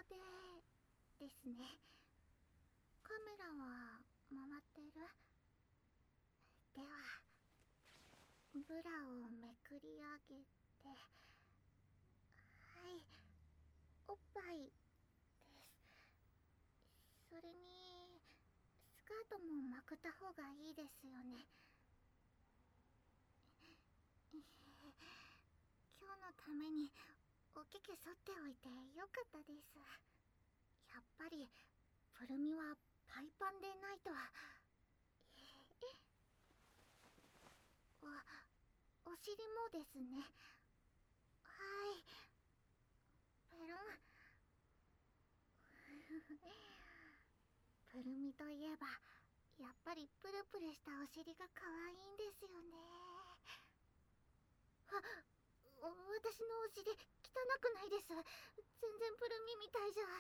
でですね。カメラは回ってる？ではブラをめくり上げて、はい、おっぱいです。それにスカートもまくった方がいいですよね。今日のためにおけけ剃っておいてよかったです。やっぱりプルミはパイパンでないと。お尻もですね。はい、ペロン。プルミといえばやっぱりプルプルしたお尻が可愛いんですよね。私のお尻汚くないです。全然プルミみたいじゃ。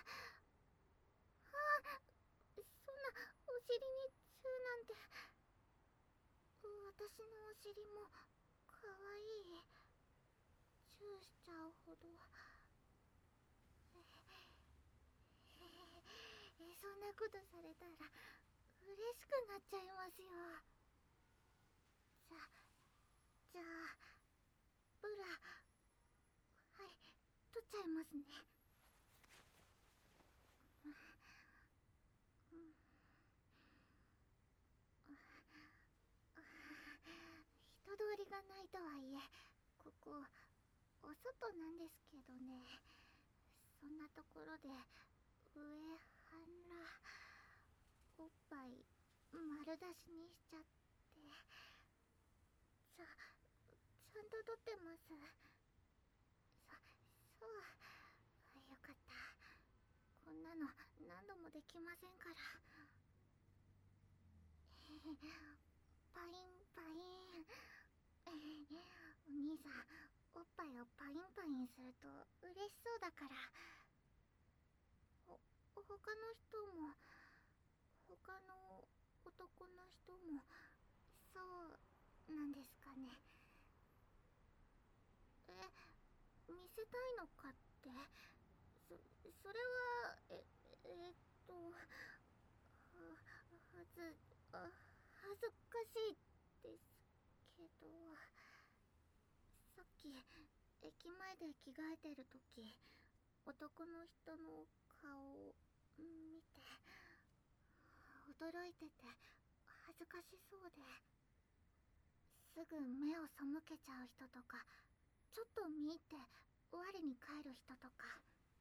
そんなお尻にチューなんて。私のお尻も可愛い。チューしちゃうほど。そんなことされたら嬉しくなっちゃいますよ。じゃあブラ、はい、取っちゃいますね。人通りがないとはいえ、ここお外なんですけどね。そんなところで上はらおっぱい丸出しにしちゃって。ちゃんと撮ってます。そうよかった。こんなの何度もできませんから。パインパイン。お兄さん、おっぱいをパインパインすると嬉しそうだから。他の人も、他の男の人もそうなんですかね。見せたいのかって。それはえっとはず恥ずかしいですけど。さっき駅前で着替えてる時、男の人の顔を見て驚いてて恥ずかしそうで、すぐ目を背けちゃう人とか、ちょっと見入って我に返る人とか。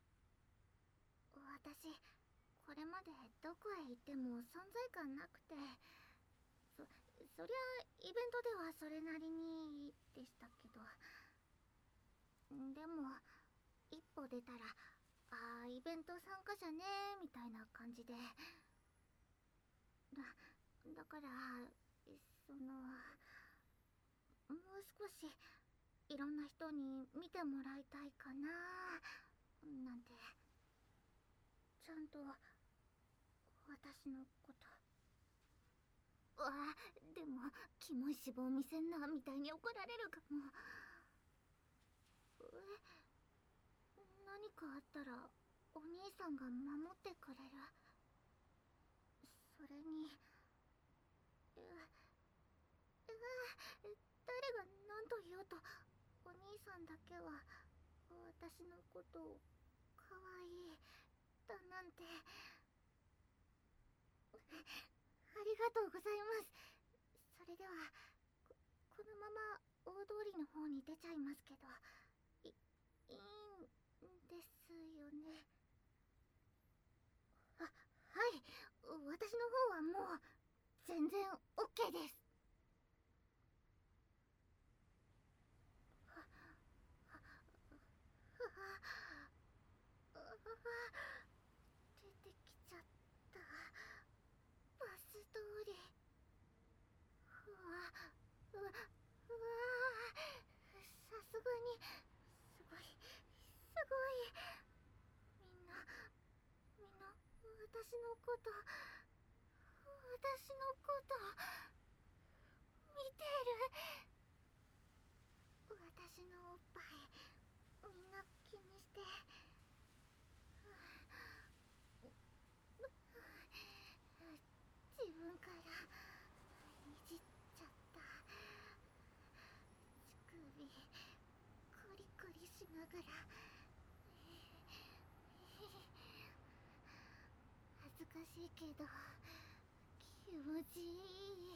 私これまでどこへ行っても存在感なくて、そりゃイベントではそれなりにでしたけど、でも一歩出たらイベント参加者ねみたいな感じで。だからもう少しいろんな人に見てもらいたいかななんて。ちゃんと私のこと。でもキモい脂肪見せんなみたいに怒られるかも。何かあったらお兄さんが守ってくれる。それに誰が何と言おうとお兄さんだけは私のことを可愛いだなんて。ありがとうございます。それではこのまま大通りの方に出ちゃいますけど、いいんですよね。はい、私の方はもう全然 OK です。出てきちゃった。バス通り。うわさすがにすごいみんな私のこと見てる。私のおっぱいみんな気にして。 しいけど気持ちいい。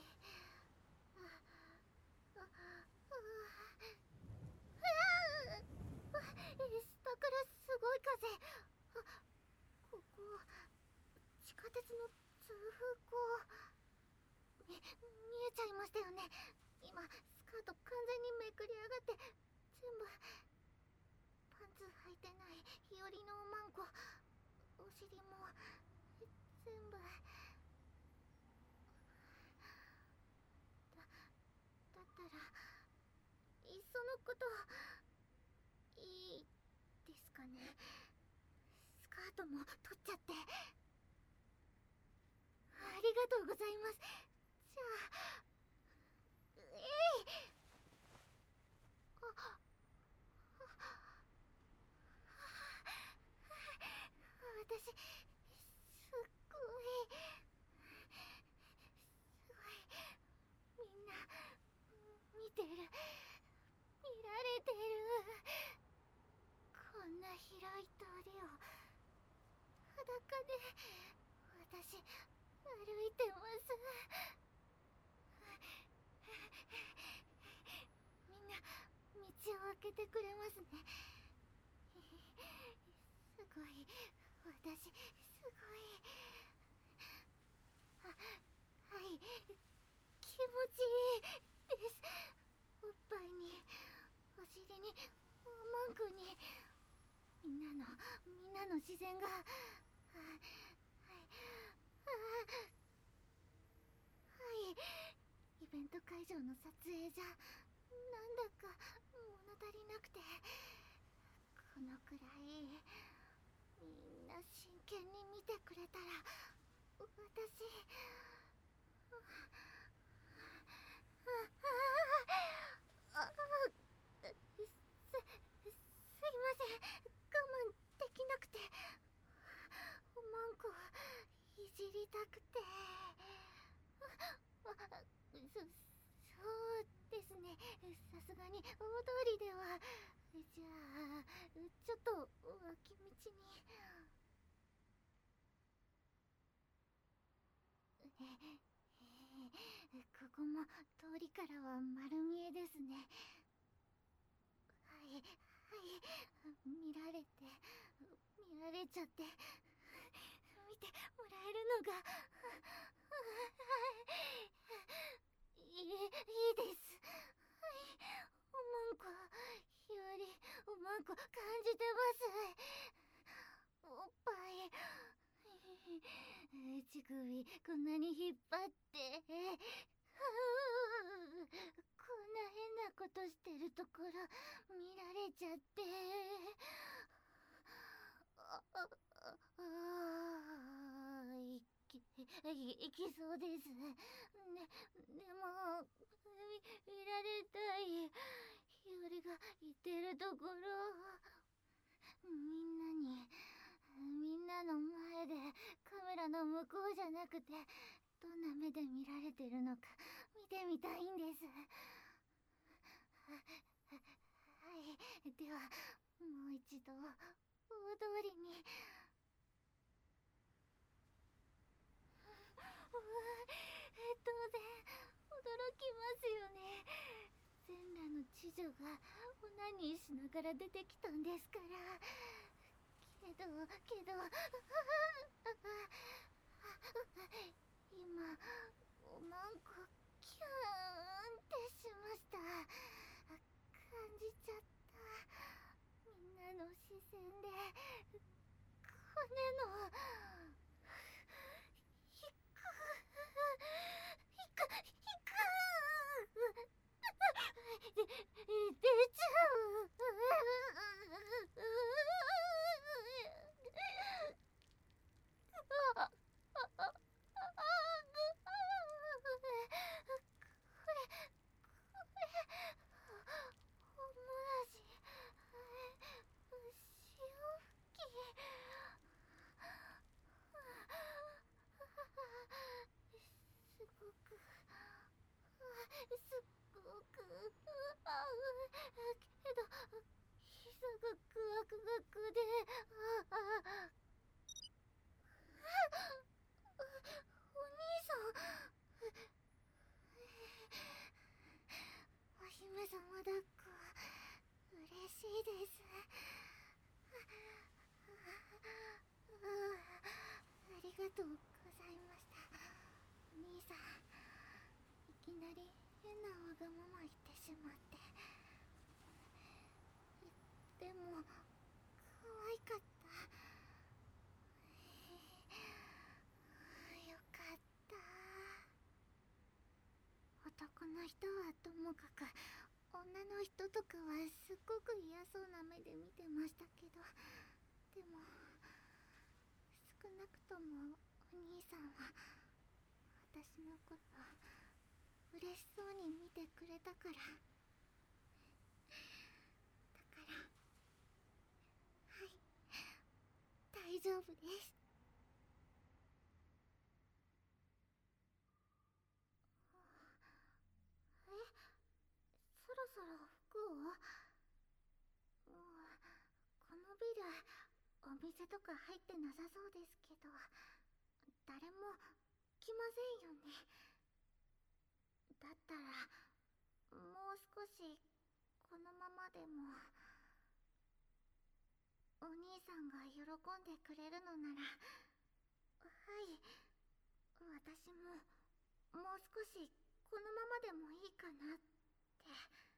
下からすごい風。ここ地下鉄の通風口見えちゃいましたよね。今スカート完全にめくり上がって全部パンツ履いてない日和のおまんこ、お尻も全部だったらいっそのこといいですかね。スカートも取っちゃって。ありがとうございます。じゃああ私すっごいみんな見てる、見られてる。こんな広い通りを裸で私歩いてます。みんな道を開けてくれますね。すごい、私すごい。はい、気持ちいいです。おっぱいにお尻におまんこにみんなの自然が。はい、イベント会場の撮影じゃなんだか物足りなくて、このくらいみんな真剣に見てくれたら私すいません、我慢できなくて。おまんこいじりたくて。そうですね、さすがに大通りでは。じゃあちょっと脇道に。ここも通りからは丸見えですね。はい、見られちゃって見てもらえるのがいいです。はい、おまんこ日和、おまんこ感じてます。おっぱい乳首こんなに引っ張ってこんな変なことしてるところ見られちゃって。いきそうです。でも見られたい。日和が言ってるところみんなの前でカメラの向こうじゃなくてどんな目で見られてるのか見てみたいんです。はい、ではもう一度大通りに。当然驚きますよね。全裸の知女がオナニーしながら出てきたんですから。けど今おまんこキューンってしました。感じちゃった。みんなの視線で骨の出ちゃう。すごくけど膝がグワグワグで。 がとうございました。お兄さん、いきなり変なわがまま言ってしまって。でも可愛かった。よかった。男の人はともかく、女の人とかはすっごく嫌そうな目で見てましたけど、でも少なくともお兄さんは私のこと嬉しそうに見てくれたから。だから、はい、大丈夫です。え、そろそろ服を。このビル、お店とか入ってなさそうですけど、誰も来ませんよね。だったら、もう少しこのままでも。お兄さんが喜んでくれるのなら、はい、私ももう少しこのままでもいいかなって。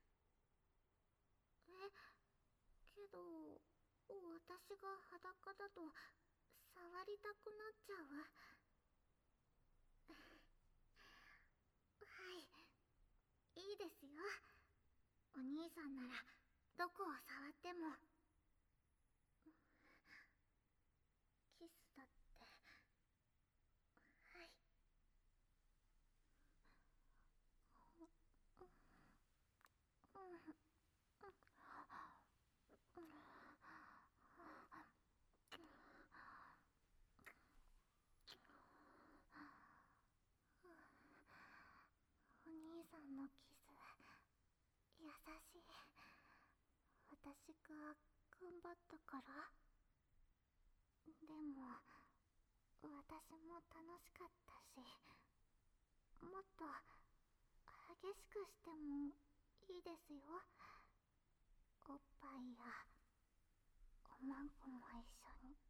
けど私が裸だと触りたくなっちゃう。はい、いいですよ。お兄さんならどこを触っても。キスだって。はい。お兄さんのキス優しい。私が頑張ったから。でも私も楽しかったし、もっと激しくしてもいいですよ。おっぱいやおまんこも一緒に。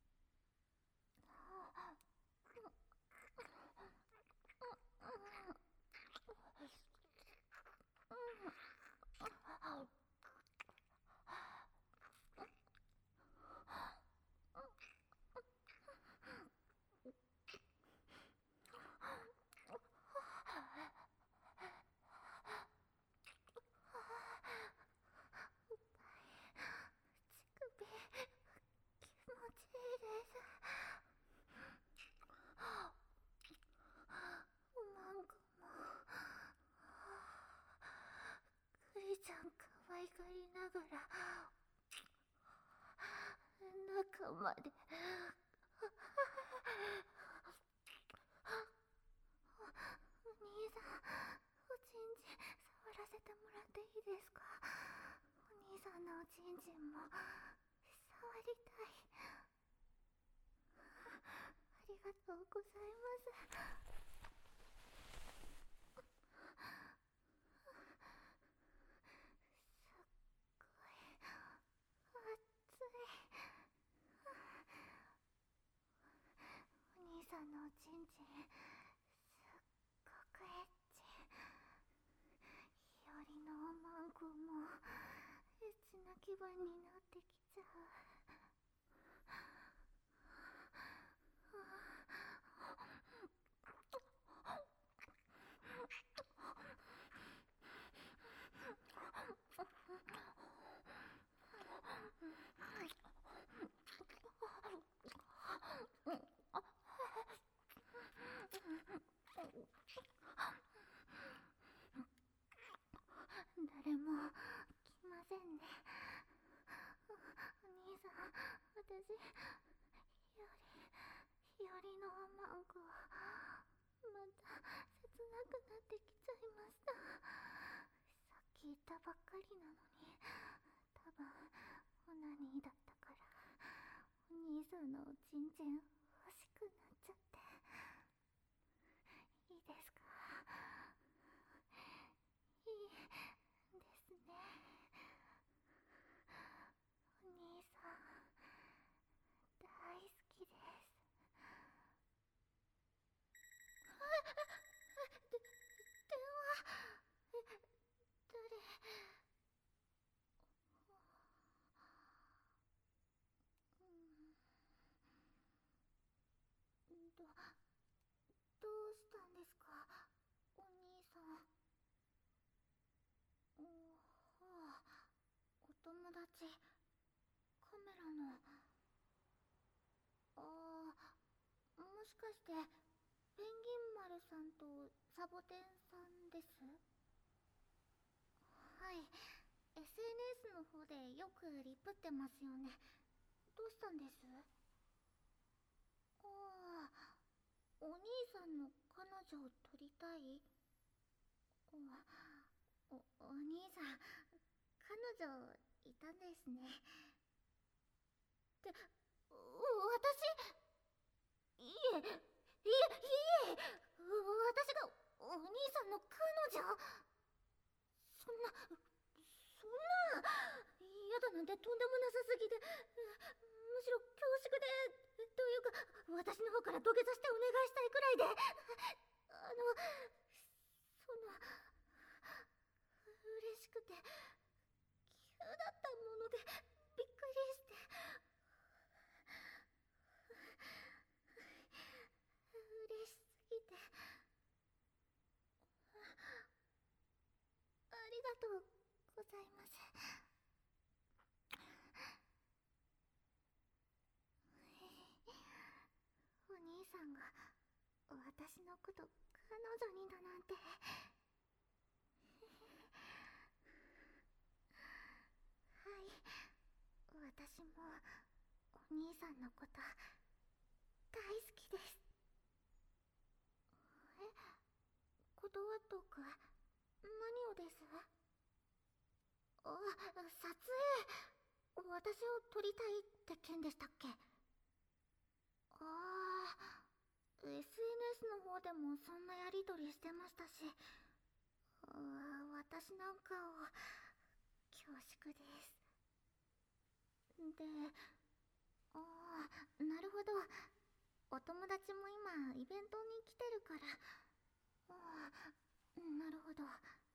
乳首気持ちいいです。おまんこも。クリちゃん可愛がりながら中まで。お兄さん、おちんちん触らせてもらっていいですか？お兄さんのおちんちんも触りたい。ありがとうございます。すっごい熱い。お兄さんのおちんちんすっごくエッチ。日和のおまんこもエッチな気分になってきちゃう。誰も来ませんね。お兄さん、私日和のおまんこまた切なくなってきちゃいました。さっき言ったばっかりなのに、多分オナニーだったからお兄さんのおちんちん欲しくなっちゃって。いいですか？いいですね。お兄さん大好きです。 どうしたんですか、お兄さん。はあ、お友達、カメラの。もしかしてペンギン丸さんとサボテンさんです？はい、 SNS の方でよくリプってますよね。どうしたんです？ああ、お兄さんの彼女を撮りたい？お兄さん、彼女いたんですね。って、私、いえ、私がお兄さんの彼女？そんな、嫌だなんてとんでもなさすぎて、むしろ恐縮で、というか、私の方から土下座してお願いしたいくらいで、その、嬉しくて、急だったもので、びっくりして、嬉しすぎて、ありがとうございます。お兄さんが私のこと彼女にだなんて。はい、私もお兄さんのこと大好きです。え、断っとく？何をです？撮影、私を撮りたいって件でしたっけ？SNS の方でもそんなやりとりしてましたし、私なんかを恐縮です。で、なるほど、お友達も今イベントに来てるから。なるほど。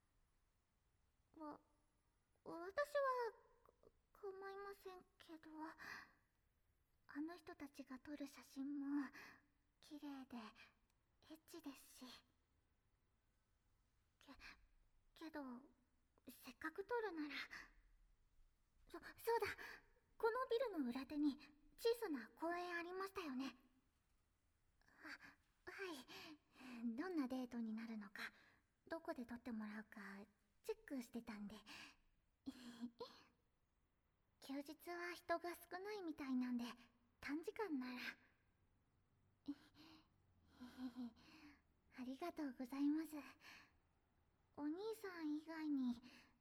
私は構いませんけど、あの人たちが撮る写真も綺麗でエッチですし。けど、せっかく撮るなら。そうだ、このビルの裏手に小さな公園ありましたよね。はい、どんなデートになるのか、どこで撮ってもらうかチェックしてたんで。休日は人が少ないみたいなんで、短時間なら。ありがとうございます。お兄さん以外に、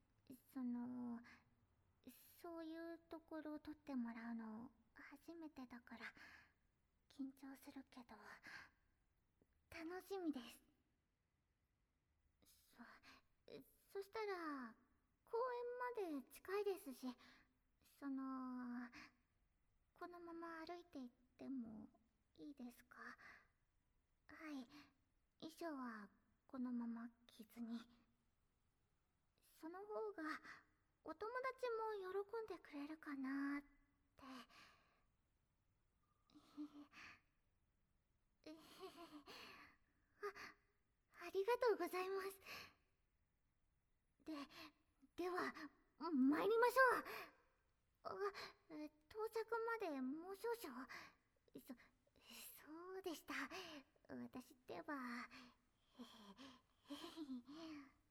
そういうところを撮ってもらうの初めてだから緊張するけど楽しみです。そしたら公園まで近いですし、このまま歩いて行ってもいいですか？はい、衣装はこのまま着ずに。その方がお友達も喜んでくれるかなって。ありがとうございます。では参りましょう。到着までもう少々。そうでした。私ってば。